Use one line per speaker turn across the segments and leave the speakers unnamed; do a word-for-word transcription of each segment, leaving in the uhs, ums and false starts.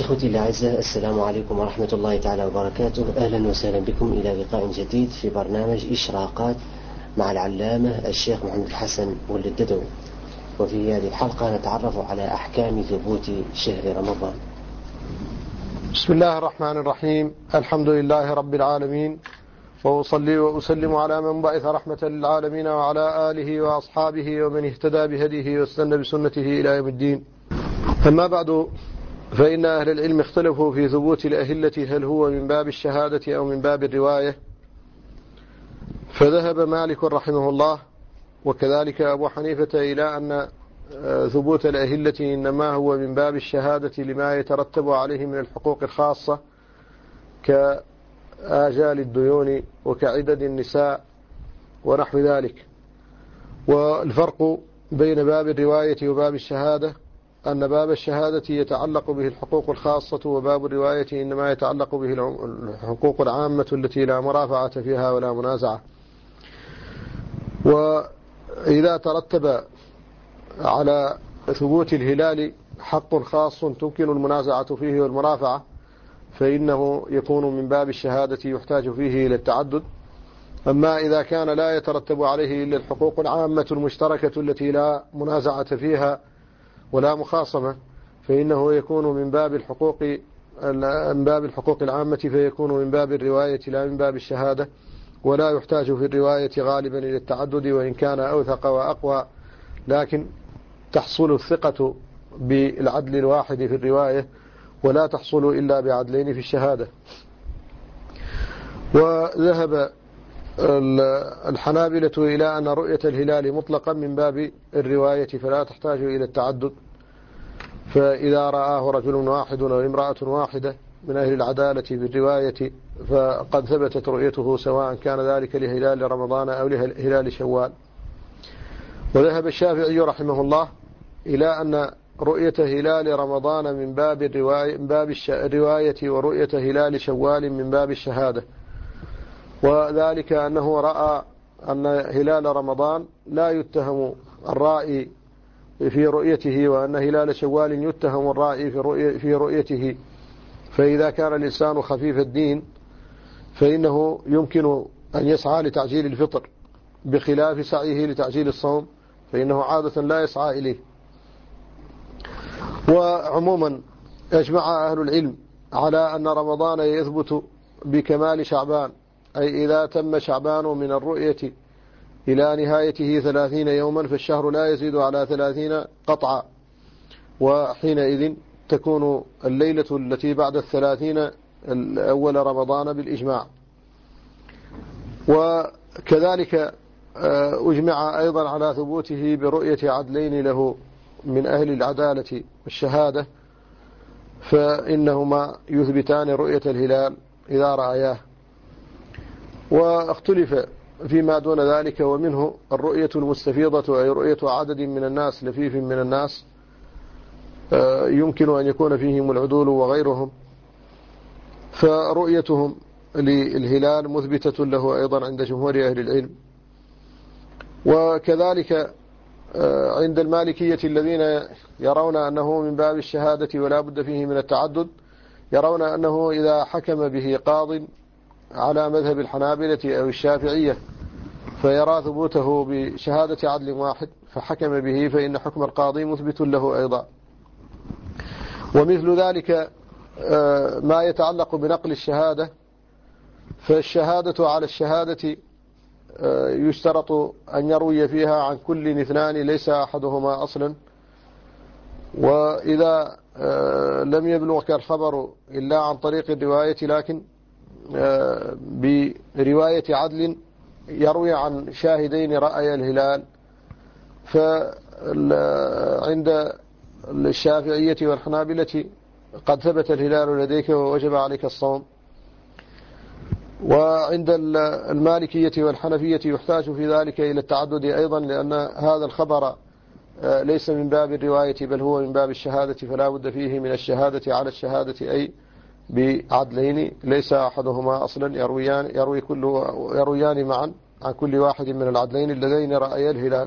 إخوتي الأعزاء، السلام عليكم ورحمة الله تعالى وبركاته. أهلا وسهلا بكم إلى لقاء جديد في برنامج إشراقات مع العلامة الشيخ محمد الحسن والددوي. وفي هذه الحلقة نتعرف على أحكام ثبوت شهر رمضان.
بسم الله الرحمن الرحيم. الحمد لله رب العالمين، وأصلي وأسلم على من بعث رحمة للعالمين وعلى آله وأصحابه ومن اهتدى بهديه واستنى بسنته إلى يوم الدين. أما بعد، فإن أهل العلم اختلفوا في ثبوت الأهلة، هل هو من باب الشهادة أو من باب الرواية. فذهب مالك رحمه الله وكذلك أبو حنيفة إلى أن ثبوت الأهلة إنما هو من باب الشهادة لما يترتب عليه من الحقوق الخاصة كآجال الديون وكعدد النساء ونحو ذلك. والفرق بين باب الرواية وباب الشهادة أن باب الشهادة يتعلق به الحقوق الخاصة، وباب الرواية إنما يتعلق به الحقوق العامة التي لا مرافعة فيها ولا منازعة. وإذا ترتب على ثبوت الهلال حق خاص تمكن المنازعة فيه والمرافعة، فإنه يكون من باب الشهادة يحتاج فيه إلى التعدد. أما إذا كان لا يترتب عليه إلا الحقوق العامة المشتركة التي لا منازعة فيها ولا مخاصمة، فإنه يكون من باب الحقوق من باب الحقوق العامة، فيكون من باب الرواية لا من باب الشهادة. ولا يحتاج في الرواية غالبا إلى التعدد، وإن كان أوثق وأقوى، لكن تحصل الثقة بالعدل الواحد في الرواية ولا تحصل إلا بعدلين في الشهادة. وذهب الحنابلة إلى أن رؤية الهلال مطلقا من باب الرواية فلا تحتاج إلى التعدد، فإذا رآه رجل واحد أو امرأة واحدة من أهل العدالة بالرواية فقد ثبتت رؤيته، سواء كان ذلك لهلال رمضان أو لهلال شوال. وذهب الشافعي رحمه الله إلى أن رؤية هلال رمضان من باب الرواية, من باب الرواية ورؤية هلال شوال من باب الشهادة، وذلك أنه رأى أن هلال رمضان لا يتهم الرائي في رؤيته، وأن هلال شوال يتهم الرائي في رؤيته. فإذا كان الإنسان خفيف الدين فإنه يمكن أن يسعى لتعجيل الفطر، بخلاف سعيه لتعجيل الصوم فإنه عادة لا يسعى إليه. وعموما أجمع أهل العلم على أن رمضان يثبت بكمال شعبان، أي إذا تم شعبان من الرؤية إلى نهايته ثلاثين يوما فالشهر لا يزيد على ثلاثين قطعا، وحينئذ تكون الليلة التي بعد الثلاثين أول رمضان بالإجماع. وكذلك أجمع أيضا على ثبوته برؤية عدلين له من أهل العدالة والشهادة، فإنهما يثبتان رؤية الهلال إذا رأياه. واختلف فيما دون ذلك، ومنه الرؤية المستفيضة، أي رؤية عدد من الناس لفيف من الناس يمكن أن يكون فيهم العدول وغيرهم، فرؤيتهم للهلال مثبتة له أيضا عند جمهور أهل العلم. وكذلك عند المالكية الذين يرون أنه من باب الشهادة ولا بد فيه من التعدد، يرون أنه إذا حكم به قاض على مذهب الحنابلة أو الشافعية فيرى ثبوته بشهادة عدل واحد فحكم به، فإن حكم القاضي مثبت له أيضا. ومثل ذلك ما يتعلق بنقل الشهادة، فالشهادة على الشهادة يشترط أن يروي فيها عن كل اثنان ليس أحدهما أصلا، وإذا لم يبلغك الخبر إلا عن طريق الرواية لكن برواية عدل يروي عن شاهدين رأي الهلال، فعند الشافعية والحنابلة قد ثبت الهلال لديك ووجب عليك الصوم. وعند المالكية والحنفية يحتاج في ذلك إلى التعدد أيضا، لأن هذا الخبر ليس من باب الرواية بل هو من باب الشهادة، فلا بد فيه من الشهادة على الشهادة، أي بعدلين ليس أحدهما أصلا يرويان, يروي كل يرويان معا عن كل واحد من العدلين اللذين رأيا الهلال.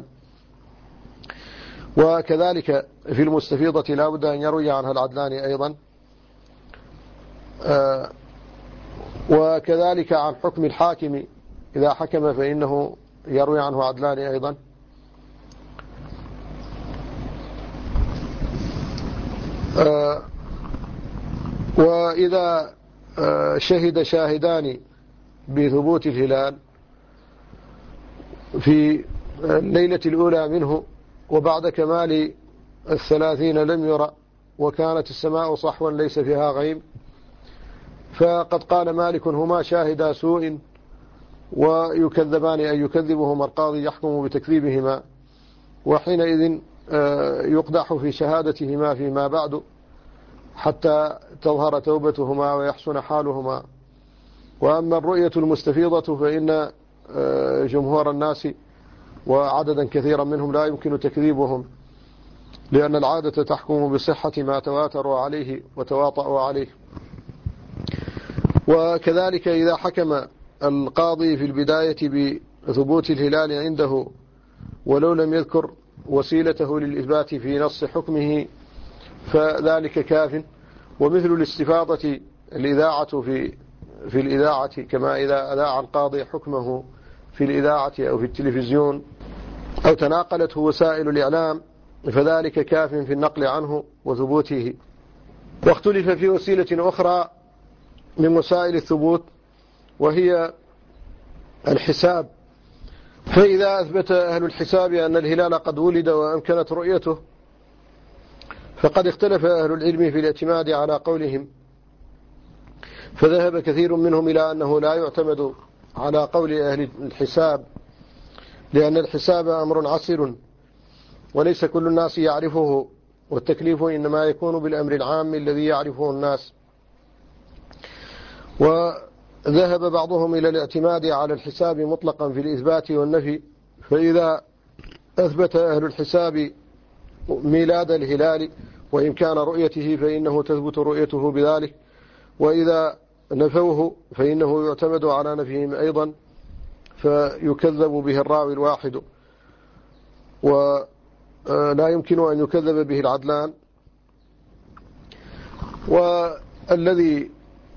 وكذلك في المستفيضة لا بد أن يروي عنها العدلان أيضا، وكذلك عن حكم الحاكم إذا حكم فإنه يروي عنه عدلان أيضا. وإذا شهد شاهدان بثبوت الهلال في الليلة الأولى منه وبعد كمال الثلاثين لم يرى وكانت السماء صحوا ليس فيها غيم، فقد قال مالك هما شاهدا سوء ويكذبان أن يكذبهما القاضي يحكم بتكذيبهما، وحينئذ يقدح في شهادتهما فيما بعد حتى تظهر توبتهما ويحسن حالهما. وأما الرؤية المستفيضة فإن جمهور الناس وعددا كثيرا منهم لا يمكن تكذيبهم، لأن العادة تحكم بصحة ما تواتروا عليه وتواطؤوا عليه. وكذلك إذا حكم القاضي في البداية بثبوت الهلال عنده ولو لم يذكر وسيلته للإثبات في نص حكمه فذلك كاف. ومثل الاستفاضة الإذاعة في في الإذاعة، كما إذا أذاع القاضي حكمه في الإذاعة أو في التلفزيون أو تناقلته وسائل الإعلام فذلك كاف في النقل عنه وثبوته. واختلف في وسيلة أخرى من وسائل الثبوت وهي الحساب، فإذا أثبت أهل الحساب أن الهلال قد ولد وأمكنت رؤيته فقد اختلف أهل العلم في الاعتماد على قولهم، فذهب كثير منهم إلى أنه لا يعتمد على قول أهل الحساب، لأن الحساب أمر عسر وليس كل الناس يعرفه، والتكليف إنما يكون بالأمر العام الذي يعرفه الناس. وذهب بعضهم إلى الاعتماد على الحساب مطلقا في الإثبات والنفي، فإذا أثبت أهل الحساب ميلاد الهلال وإمكان رؤيته فإنه تثبت رؤيته بذلك، وإذا نفوه فإنه يعتمد على نفيهم أيضا فيكذب به الراوي الواحد، ولا يمكن أن يكذب به العدلان. والذي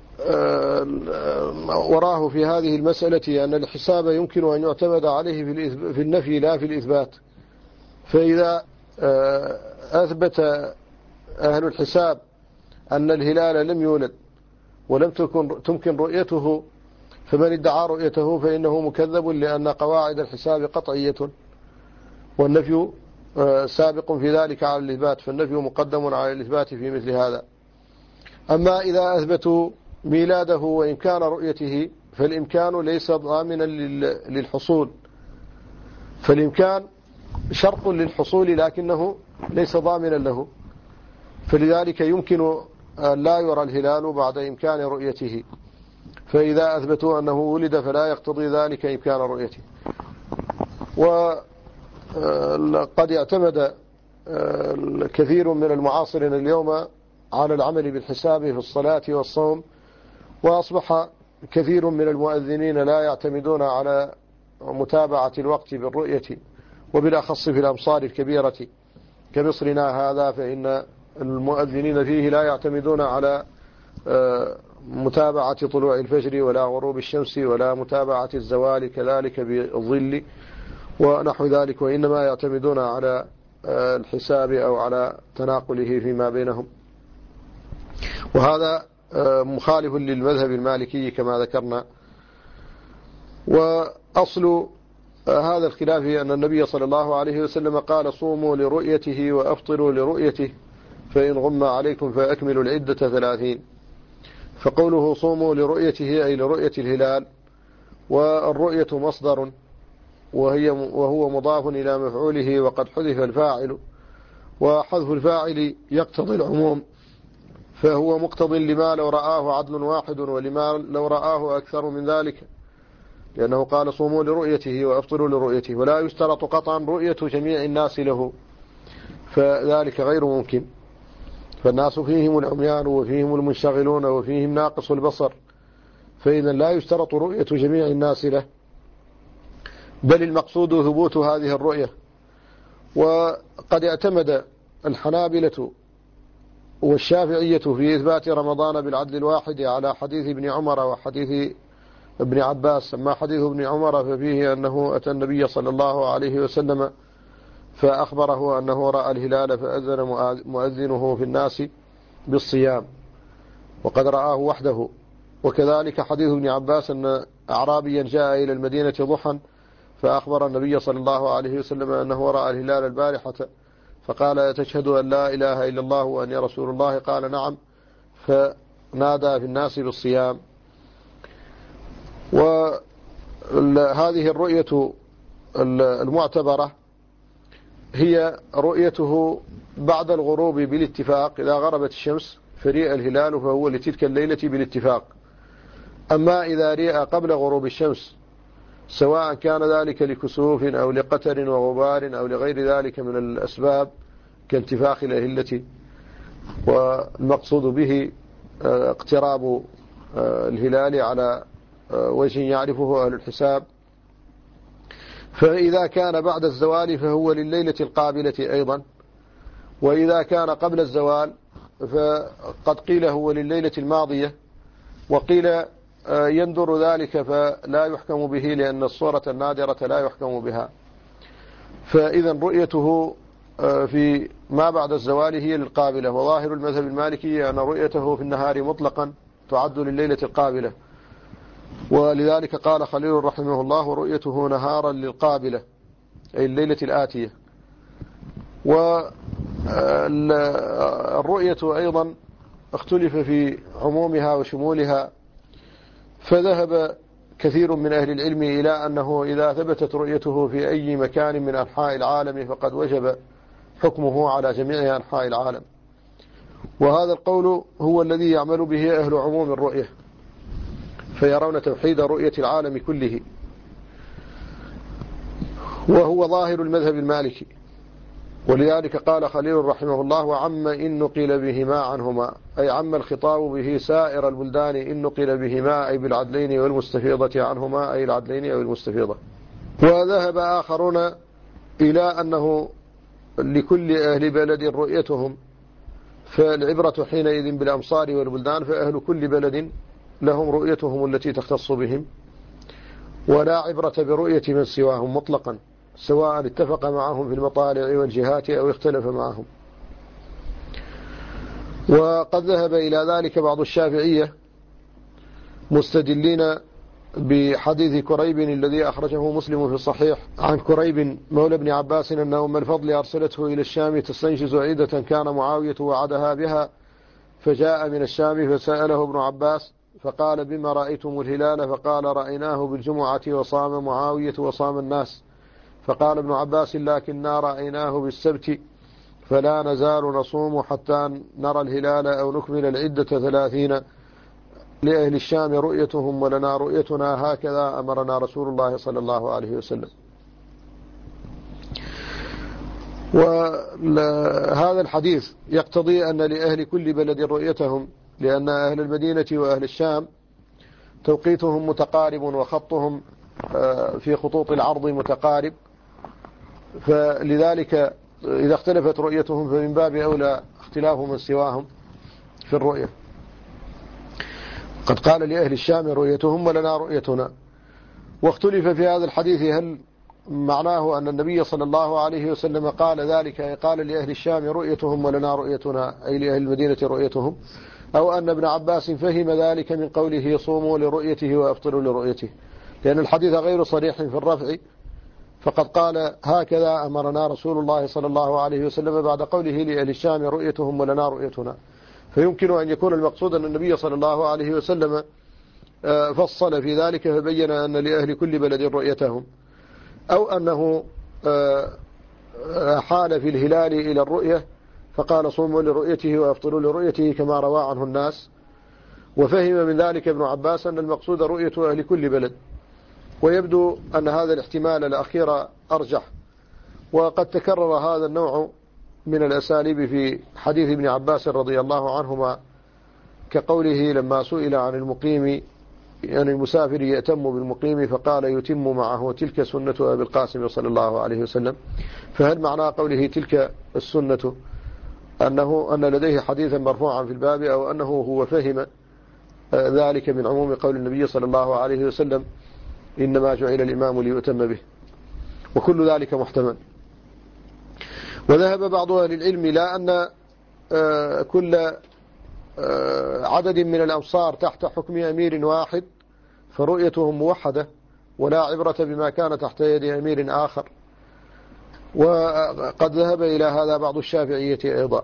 وراه في هذه المسألة أن الحساب يمكن أن يعتمد عليه في النفي لا في الإثبات، فإذا أثبت أهل الحساب أن الهلال لم يولد ولم تكن تمكن رؤيته فمن ادعى رؤيته فإنه مكذب، لأن قواعد الحساب قطعية والنفي سابق في ذلك على الإثبات، فالنفي مقدم على الإثبات في مثل هذا. أما إذا أثبتوا ميلاده وإمكان رؤيته فالإمكان ليس ضامنا للحصول، فالإمكان شرط للحصول لكنه ليس ضامنا له، فلذلك يمكن أن لا يرى الهلال بعد إمكان رؤيته، فإذا أثبتوا أنه ولد فلا يقتضي ذلك إمكان رؤيته. وقد اعتمد الكثير من المعاصرين اليوم على العمل بالحساب في الصلاة والصوم، وأصبح كثير من المؤذنين لا يعتمدون على متابعة الوقت بالرؤية، وبالأخص في الأمصار الكبيرة كمصرنا هذا، فإن المؤذنين فيه لا يعتمدون على متابعة طلوع الفجر ولا غروب الشمس ولا متابعة الزوال كذلك بالظل ونحو ذلك، وإنما يعتمدون على الحساب أو على تناقله فيما بينهم، وهذا مخالف للمذهب المالكي كما ذكرنا. وأصل هذا الخلاف أن النبي صلى الله عليه وسلم قال صوموا لرؤيته وأفطروا لرؤيته فإن غم عليكم فأكملوا العدة ثلاثين، فقوله صوموا لرؤيته أي لرؤية الهلال، والرؤية مصدر وهي وهو مضاف إلى مفعوله وقد حذف الفاعل، وحذف الفاعل يقتضي العموم، فهو مقتض لما لو رآه عدل واحد ولما لو رآه أكثر من ذلك، لأنه قال صوموا لرؤيته وأفطروا لرؤيته، ولا يشترط قطعا رؤية جميع الناس له، فذلك غير ممكن، فالناس فيهم العميان وفيهم المنشغلون وفيهم ناقص البصر، فإذا لا يشترط رؤية جميع الناس له، بل المقصود ثبوت هذه الرؤية. وقد اعتمد الحنابلة والشافعية في إثبات رمضان بالعدل الواحد على حديث ابن عمر وحديث ابن عباس. أما حديث ابن عمر ففيه أنه أتى النبي صلى الله عليه وسلم فأخبره أنه رأى الهلال فأذن مؤذنه في الناس بالصيام وقد رآه وحده. وكذلك حديث ابن عباس أن أعرابيا جاء إلى المدينة ضحى فأخبر النبي صلى الله عليه وسلم أنه رأى الهلال البارحة فقال تشهد أن لا إله إلا الله وأني رسول الله؟ قال نعم، فنادى في الناس بالصيام. وهذه الرؤية المعتبرة هي رؤيته بعد الغروب بالاتفاق، إذا غربت الشمس فريء الهلال فهو لتلك الليلة بالاتفاق. أما إذا رئ قبل غروب الشمس سواء كان ذلك لكسوف أو لقتر وغبار أو لغير ذلك من الأسباب كانتفاخ الأهلة، والمقصود به اقتراب الهلال على وجه يعرفه أهل الحساب، فإذا كان بعد الزوال فهو لليلة القابلة أيضا، وإذا كان قبل الزوال فقد قيل هو لليلة الماضية، وقيل يندر ذلك فلا يحكم به لأن الصورة النادرة لا يحكم بها. فإذا رؤيته في ما بعد الزوال هي للقابلة، وظاهر المذهب المالكي أن رؤيته في النهار مطلقا تعد لليلة القابلة، ولذلك قال خليل رحمه الله رؤيته نهارا للقابلة أي الليلة الآتية. والرؤية أيضا اختلف في عمومها وشمولها، فذهب كثير من أهل العلم إلى أنه إذا ثبتت رؤيته في أي مكان من أنحاء العالم فقد وجب حكمه على جميع أنحاء العالم، وهذا القول هو الذي يعمل به أهل عموم الرؤية، فيرون توحيد رؤية العالم كله، وهو ظاهر المذهب المالكي. ولذلك قال خليل رحمه الله وعم إن نقل بهما عنهما، أي عم الخطاب به سائر البلدان إن نقل بهما أي بالعدلين والمستفيضة عنهما أي العدلين أو المستفيضة. وذهب آخرون إلى أنه لكل أهل بلد رؤيتهم، فالعبرة حينئذ بالأمصار والبلدان، فأهل كل بلد لهم رؤيتهم التي تختص بهم، ولا عبرة برؤية من سواهم مطلقا سواء اتفق معهم في المطالع والجهات أو اختلف معهم. وقد ذهب إلى ذلك بعض الشافعية مستدلين بحديث كريب الذي أخرجه مسلم في الصحيح عن كريب مولى ابن عباس أن أم الفضل أرسلته إلى الشام تستنجز عيدة كان معاوية وعدها بها، فجاء من الشام فسأله ابن عباس فقال بما رأيتم الهلال؟ فقال رأيناه بالجمعة وصام معاوية وصام الناس. فقال ابن عباس لكننا رأيناه بالسبت فلا نزال نصوم حتى نرى الهلال أو نكمل العدة ثلاثين. لأهل الشام رؤيتهم ولنا رؤيتنا، هكذا أمرنا رسول الله صلى الله عليه وسلم. وهذا الحديث يقتضي أن لأهل كل بلد رؤيتهم، لأن أهل المدينة وأهل الشام توقيتهم متقارب وخطهم في خطوط العرض متقارب، فلذلك إذا اختلفت رؤيتهم فمن باب أولى اختلاف من سواهم في الرؤية. قد قال لأهل الشام رؤيتهم ولنا رؤيتنا. واختلف في هذا الحديث هل معناه أن النبي صلى الله عليه وسلم قال ذلك، قال لأهل الشام رؤيتهم ولنا رؤيتنا أي لأهل المدينة رؤيتهم، أو أن ابن عباس فهم ذلك من قوله صوموا لرؤيته وأفطروا لرؤيته، لأن الحديث غير صريح في الرفع، فقد قال هكذا أمرنا رسول الله صلى الله عليه وسلم بعد قوله لأهل الشام رؤيتهم ولنا رؤيتنا. فيمكن أن يكون المقصود أن النبي صلى الله عليه وسلم فصل في ذلك فبين أن لأهل كل بلد رؤيتهم، أو أنه حال في الهلال إلى الرؤية فقال صوموا لرؤيته وأفطروا لرؤيته كما روى عنه الناس. وفهم من ذلك ابن عباس أن المقصود رؤية أهل كل بلد، ويبدو أن هذا الاحتمال الأخير أرجح. وقد تكرر هذا النوع من الأساليب في حديث ابن عباس رضي الله عنهما، كقوله لما سئل عن المقيم يعني المسافر يأتم بالمقيم فقال يتم معه تلك سنة أبي القاسم صلى الله عليه وسلم. فهل معنى قوله تلك السنة أنه أن لديه حديثا مرفوعا في الباب، أو أنه هو فهم ذلك من عموم قول النبي صلى الله عليه وسلم إنما جعل الإمام ليؤتم به، وكل ذلك محتمل. وذهب بعض أهل العلم إلى أن كل عدد من الأمصار تحت حكم أمير واحد فرؤيتهم موحدة، ولا عبرة بما كان تحت يد أمير آخر. وقد ذهب إلى هذا بعض الشافعية أيضا.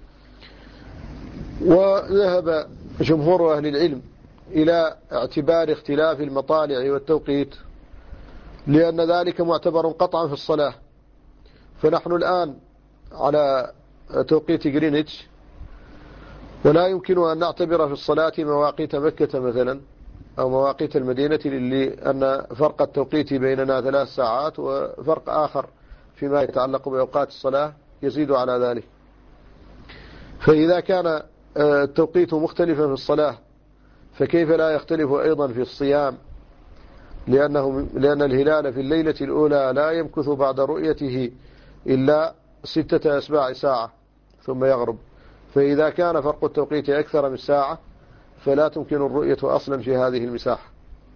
وذهب جمهور أهل العلم إلى اعتبار اختلاف المطالع والتوقيت، لأن ذلك معتبر قطعا في الصلاة. فنحن الآن على توقيت جرينتش، ولا يمكن أن نعتبر في الصلاة مواقيت مكة مثلا أو مواقيت المدينة، لأن فرق التوقيت بيننا ثلاث ساعات، وفرق آخر فيما يتعلق بأوقات الصلاة يزيد على ذلك. فإذا كان التوقيت مختلفا في الصلاة فكيف لا يختلف أيضا في الصيام، لأنه لأن الهلال في الليلة الأولى لا يمكث بعد رؤيته إلا ستة أسباع ساعة ثم يغرب. فإذا كان فرق التوقيت أكثر من ساعة فلا تمكن الرؤية أصلا في هذه المساحة.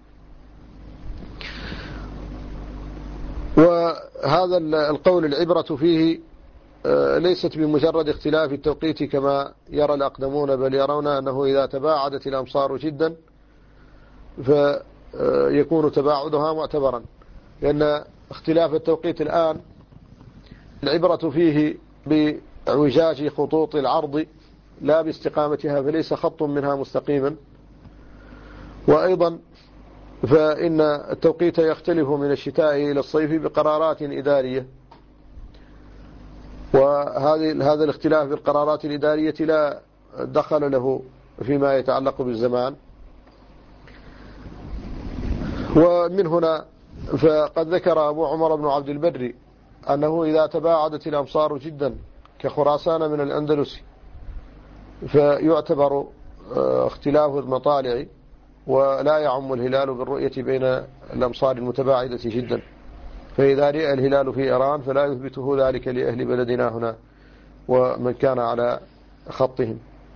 وهذا القول العبرة فيه ليست بمجرد اختلاف التوقيت كما يرى الأقدمون، بل يرون أنه إذا تباعدت الأمصار جدا فيكون تباعدها معتبرا، لأن اختلاف التوقيت الآن العبرة فيه باعوجاج خطوط العرض لا باستقامتها، فليس خط منها مستقيما. وأيضا فإن التوقيت يختلف من الشتاء إلى الصيف بقرارات إدارية، وهذه هذا الاختلاف بالقرارات الإدارية لا دخل له فيما يتعلق بالزمان. ومن هنا فقد ذكر أبو عمر بن عبد البر أنه إذا تباعدت الأمصار جدا كخراسان من الأندلس فيعتبر اختلاف المطالع، ولا يعم الهلال بالرؤية بين الأمصار المتباعدة جدا. فإذا رأى الهلال في إيران فلا يثبته ذلك لأهل بلدنا هنا ومن كان على خطهم.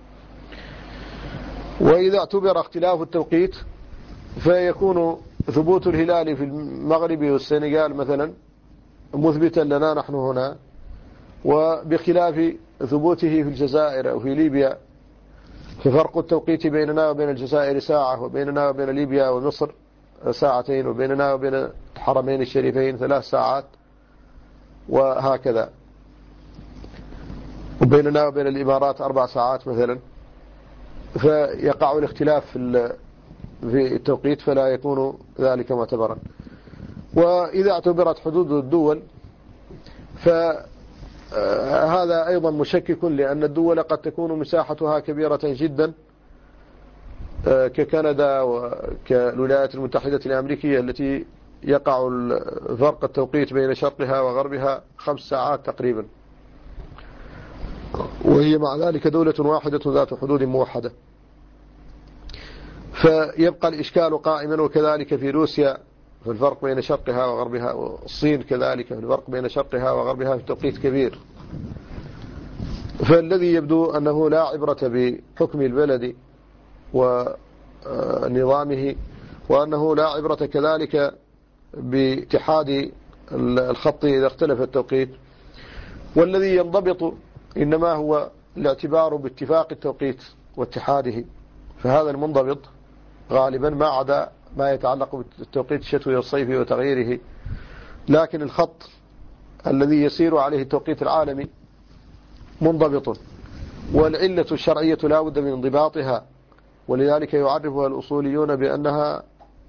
وإذا اعتبر اختلاف التوقيت فيكون ثبوت الهلال في المغرب والسنغال مثلا مثبتا لنا نحن هنا، وبخلاف ثبوته في الجزائر أو في ليبيا، ففرق التوقيت بيننا وبين الجزائر ساعة، وبيننا وبين ليبيا ومصر ساعتين، وبيننا وبين الحرمين الشريفين ثلاث ساعات، وهكذا، وبيننا وبين الإمارات أربع ساعات مثلا. فيقع الاختلاف في التوقيت فلا يكون ذلك معتبرا. وإذا اعتبرت حدود الدول فهذا أيضا مشكك، لأن الدول قد تكون مساحتها كبيرة جدا ككندا وكالولايات المتحدة الأمريكية التي يقع فرق التوقيت بين شرقها وغربها خمس ساعات تقريبا، وهي مع ذلك دولة واحدة ذات حدود موحدة. فيبقى الإشكال قائما. وكذلك في روسيا في الفرق بين شرقها وغربها، والصين كذلك في الفرق بين شرقها وغربها في توقيت كبير. فالذي يبدو أنه لا عبرة بحكم البلد ونظامه، وأنه لا عبرة كذلك باتحاد الخط إذا اختلف التوقيت، والذي ينضبط إنما هو الاعتبار باتفاق التوقيت واتحاده. فهذا المنضبط غالبا ما عدا ما يتعلق بالتوقيت الشتوي والصيفي وتغييره. لكن الخط الذي يسير عليه التوقيت العالمي منضبط، والعلة الشرعية لا بد من انضباطها، ولذلك يعرفها الأصوليون بأنها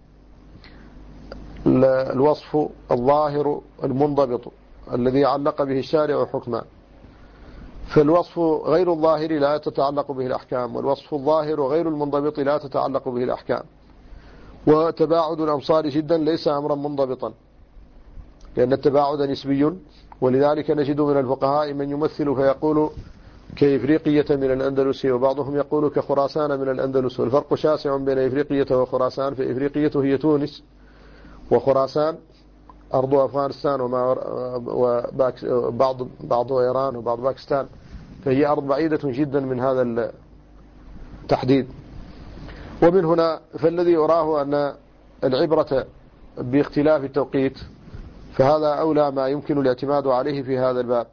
الوصف الظاهر المنضبط الذي علق به الشارع حكما. فالوصف غير الظاهر لا تتعلق به الأحكام، والوصف الظاهر غير المنضبط لا تتعلق به الأحكام. وتباعد الأمصار جدا ليس أمرا منضبطا، لأن التباعد نسبي. ولذلك نجد من الفقهاء من يمثل فيقول كإفريقية من الأندلس، وبعضهم يقول كخراسان من الأندلس. والفرق شاسع بين إفريقية وخراسان، فإفريقية هي تونس، وخراسان أرض أفغانستان وما وبعض بعض إيران وبعض باكستان. فهي أرض بعيدة جدا من هذا التحديد. ومن هنا فالذي أراه أن العبرة باختلاف التوقيت، فهذا أولى ما يمكن الاعتماد عليه في هذا الباب.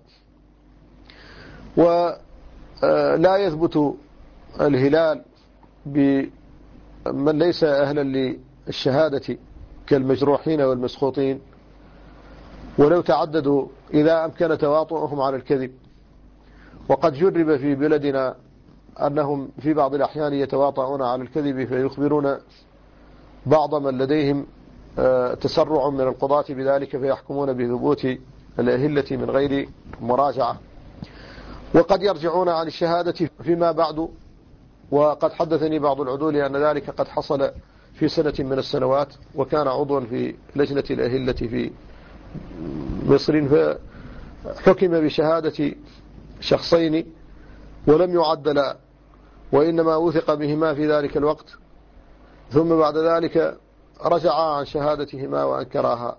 ولا يثبت الهلال بمن ليس أهلا للشهادة كالمجروحين والمسخوطين ولو تعددوا إذا أمكن تواطؤهم على الكذب. وقد جرب في بلدنا أنهم في بعض الأحيان يتواطؤون على الكذب فيخبرون بعض من لديهم تسرع من القضاة بذلك فيحكمون بثبوت الأهلة من غير مراجعة. وقد يرجعون عن الشهادة فيما بعد. وقد حدثني بعض العدول أن ذلك قد حصل في سنة من السنوات، وكان عضوا في لجنة الأهلة في مصر، فحكم بشهادة شخصين ولم يعدلا، وإنما وثق بهما في ذلك الوقت، ثم بعد ذلك رجعا عن شهادتهما وأنكراها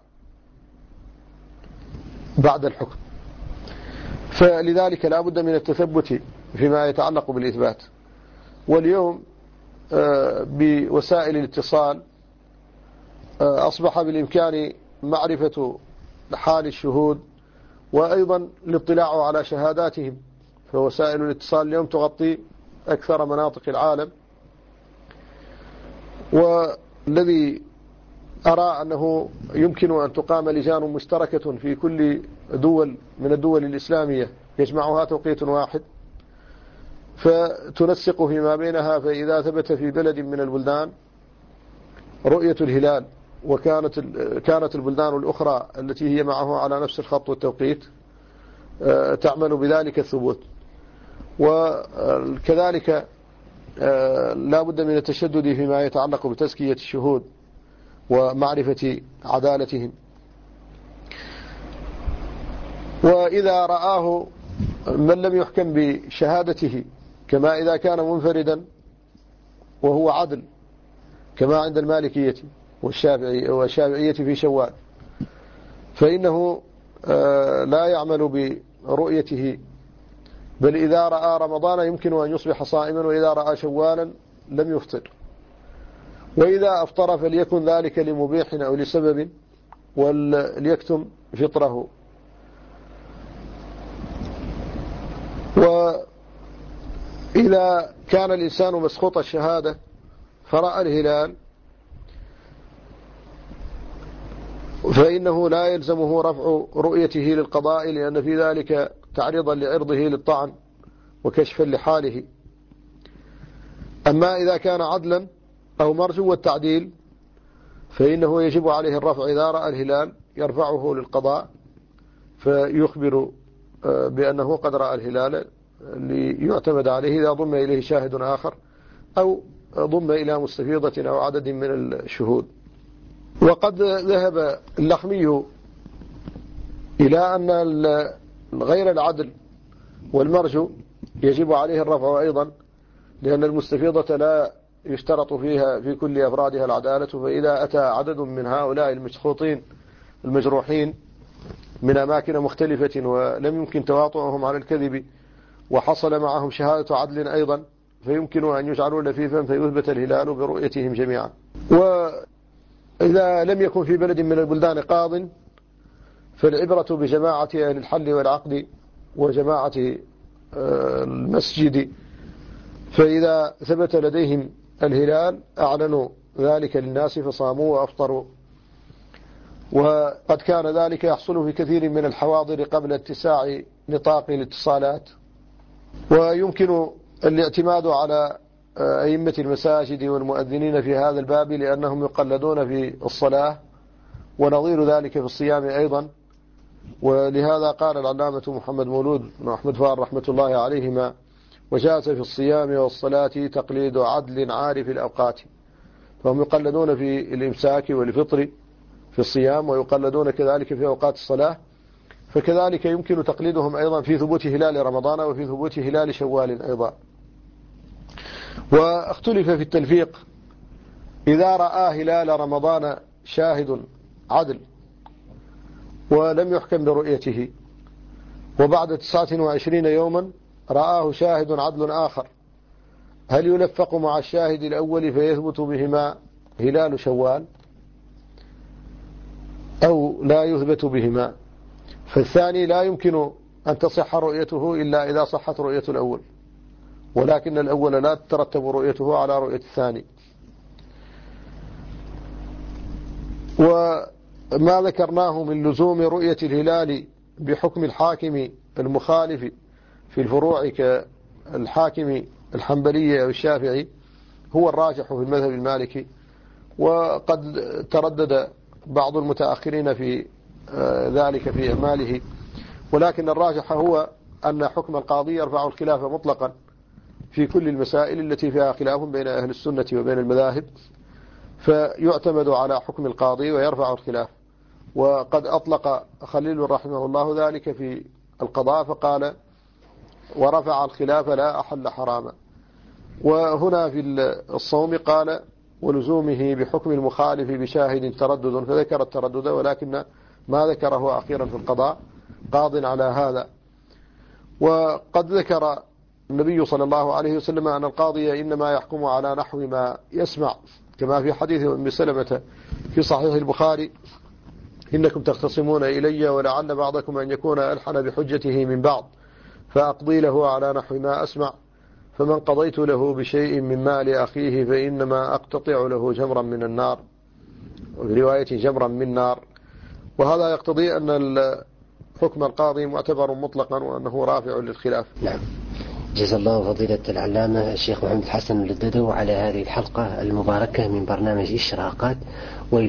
بعد الحكم. فلذلك لا بد من التثبت فيما يتعلق بالإثبات. واليوم بوسائل الاتصال أصبح بالإمكان معرفة حال الشهود وأيضا الاطلاع على شهاداتهم، فوسائل الاتصال اليوم تغطي أكثر مناطق العالم. والذي أرى أنه يمكن أن تقام لجان مشتركة في كل دول من الدول الإسلامية يجمعها توقيت واحد، فتنسق فيما بينها. فإذا ثبت في بلد من البلدان رؤية الهلال وكانت كانت البلدان الأخرى التي هي معه على نفس الخط والتوقيت تعمل بذلك الثبوت. وكذلك لا بد من التشدد فيما يتعلق بتزكية الشهود ومعرفة عدالتهم. وإذا رآه من لم يحكم بشهادته، كما إذا كان منفردا وهو عدل كما عند المالكية والشافعي والشافعية في شوال، فإنه لا يعمل برؤيته، بل إذا رأى رمضان يمكن أن يصبح صائما، وإذا رأى شوالا لم يفطر. وإذا أفطر فليكن ذلك لمبيح أو لسبب وليكتم فطره. وإذا كان الإنسان مسخوط الشهادة فرأى الهلال فإنه لا يلزمه رفع رؤيته للقضاء، لأن في ذلك تعريضا لعرضه للطعن وكشفا لحاله. أما إذا كان عدلا أو مرجو التعديل فإنه يجب عليه الرفع. إذا رأى الهلال يرفعه للقضاء فيخبر بأنه قد رأى الهلال ليعتمد عليه إذا ضم إليه شاهد آخر أو ضم إلى مستفيضة أو عدد من الشهود. وقد ذهب اللخمي إلى أن غير العدل والمرجو يجب عليه الرفع أيضا، لأن المستفيضة لا يشترط فيها في كل أفرادها العدالة. فإذا أتى عدد من هؤلاء المسخوطين المجروحين من أماكن مختلفة ولم يمكن تواطؤهم على الكذب وحصل معهم شهادة عدل أيضا، فيمكن أن يجعلوا لفيفا فيثبت الهلال برؤيتهم جميعا. وإذا لم يكن في بلد من البلدان قاض فالعبرة بجماعة أهل الحل والعقد وجماعة المسجد، فإذا ثبت لديهم الهلال أعلنوا ذلك للناس فصاموا وأفطروا. وقد كان ذلك يحصل في كثير من الحواضر قبل اتساع نطاق الاتصالات. ويمكن الاعتماد على أئمة المساجد والمؤذنين في هذا الباب لأنهم يقلدون في الصلاة، ونظير ذلك في الصيام أيضا. ولهذا قال العلامة محمد مولود وأحمد فار رحمة الله عليهما: وجاز في الصيام والصلاة تقليد عدل عارف الأوقات. فهم يقلدون في الإمساك والفطر في الصيام، ويقلدون كذلك في أوقات الصلاة. فكذلك يمكن تقليدهم أيضا في ثبوت هلال رمضان وفي ثبوت هلال شوال أيضا. واختلف في التلفيق: إذا رأى هلال رمضان شاهد عدل ولم يحكم برؤيته وبعد تسعة وعشرين يوما رآه شاهد عدل آخر، هل يلفق مع الشاهد الأول فيثبت بهما هلال شوال أو لا يثبت بهما؟ فالثاني لا يمكن أن تصح رؤيته إلا إذا صحت رؤية الأول، ولكن الأول لا تترتب رؤيته على رؤية الثاني. وما ذكرناه من لزوم رؤية الهلال بحكم الحاكم المخالف في الفروع كالحاكم الحنبلي أو الشافعي هو الراجح في المذهب المالكي، وقد تردد بعض المتأخرين في ذلك في أعماله، ولكن الراجح هو أن حكم القاضي يرفع الخلاف مطلقا في كل المسائل التي فيها خلاف بين أهل السنة وبين المذاهب، فيعتمد على حكم القاضي ويرفع الخلاف. وقد أطلق خليل رحمه الله ذلك في القضاء فقال ورفع الخلاف لا أحل حراما. وهنا في الصوم قال ولزومه بحكم المخالف بشاهد تردد، فذكر التردد، ولكن ما ذكره أخيرا في القضاء قاض على هذا. وقد ذكر النبي صلى الله عليه وسلم أن القاضي إنما يحكم على نحو ما يسمع، كما في حديث أم سلمة في صحيح البخاري إنكم تختصمون إلي ولعل بعضكم أن يكون ألحن بحجته من بعض، فأقضي له على نحو ما أسمع، فمن قضيت له بشيء من مال أخيه فإنما أقتطع له جمرا من النار، وفي رواية جمرا من نار. وهذا يقتضي أن حكم القاضي معتبر مطلقا وأنه رافع للخلاف.
نعم. جزا الله فضيلة العلامة الشيخ محمد حسن اللددو على هذه الحلقة المباركة من برنامج إشراقات.